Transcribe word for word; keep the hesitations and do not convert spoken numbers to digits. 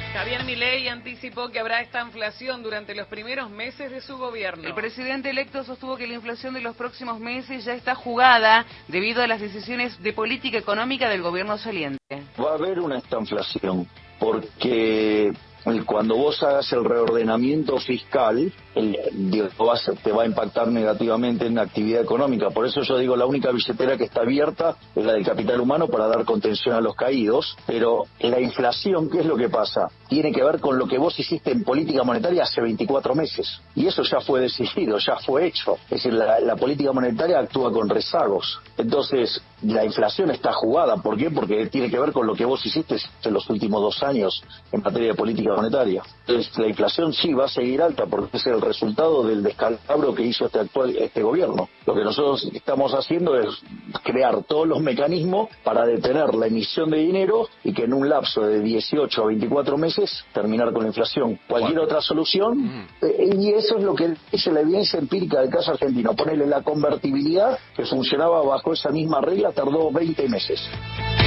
Javier Milei anticipó que habrá esta inflación durante los primeros meses de su gobierno. El presidente electo sostuvo que la inflación de los próximos meses ya está jugada debido a las decisiones de política económica del gobierno saliente. Va a haber una estanflación porque cuando vos hagas el reordenamiento fiscal, el, te va a impactar negativamente en la actividad económica. Por eso yo digo, la única billetera que está abierta es la del capital humano para dar contención a los caídos, pero la inflación, ¿qué es lo que pasa? Tiene que ver con lo que vos hiciste en política monetaria hace veinticuatro meses. Y eso ya fue decidido, ya fue hecho. Es decir, la, la política monetaria actúa con rezagos. Entonces, la inflación está jugada. ¿Por qué? Porque tiene que ver con lo que vos hiciste en los últimos dos años en materia de política monetaria. Entonces, la inflación sí va a seguir alta porque es el resultado del descalabro que hizo este actual este gobierno. Lo que nosotros estamos haciendo es crear todos los mecanismos para detener la emisión de dinero y que en un lapso de dieciocho a veinticuatro meses terminar con la inflación. Cualquier ¿Cuál? otra solución, mm. eh, y eso es lo que dice la evidencia empírica del caso argentino. Ponerle la convertibilidad que funcionaba bajo esa misma regla tardó veinte meses.